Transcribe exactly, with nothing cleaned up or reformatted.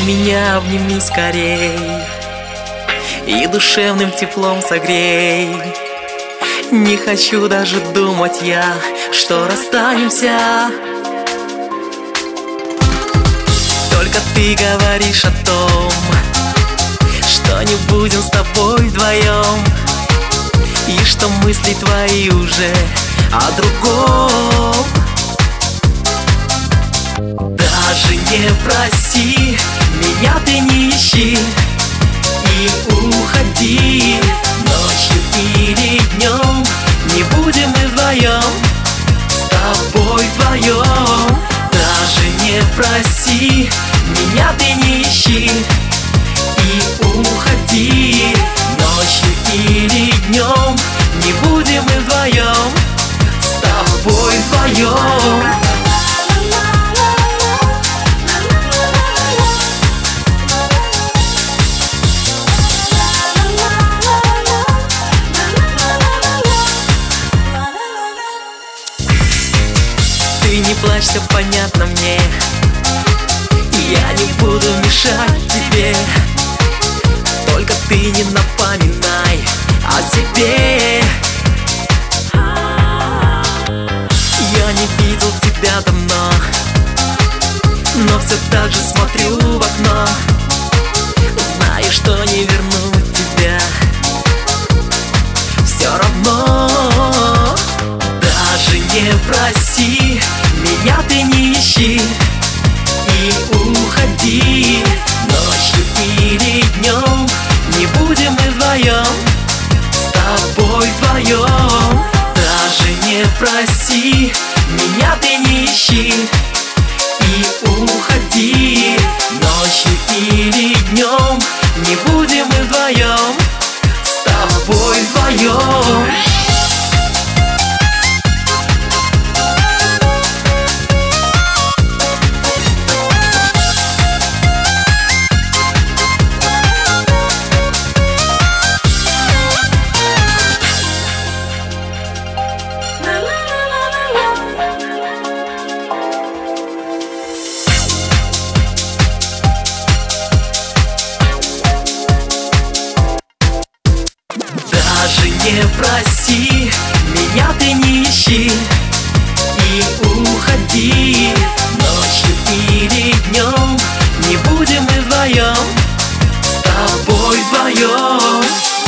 меня обними скорей и душевным теплом согрей. Не хочу даже думать я, что расстанемся. Только ты говоришь о том, что не будем с тобой вдвоем, и что мысли твои уже о другом. Даже не проси, меня ты не ищи и уходи. Ночью или днем не будем мы вдвоем, с тобой вдвоем. Даже не проси, меня ты не ищи и уходи. Ночью или днем не будем мы вдвоем, с тобой вдвоем. Ты не плачь, все понятно мне, я не буду мешать тебе. Только ты не напоминай о себе. Я не видел тебя давно, но все так же смотрю в окно. Знаю, что не вернуть тебя все равно. Даже не проси, меня ты не ищи и уходи. Ночью или днем не будем мы вдвоем, с тобой вдвоем. Даже не проси, меня ты не ищи и уходи. Ночью или днем не будем мы вдвоем, с тобой вдвоем. Даже не проси, меня ты не ищи и уходи. Ночью или днем не будем мы вдвоем, с тобой вдвоем.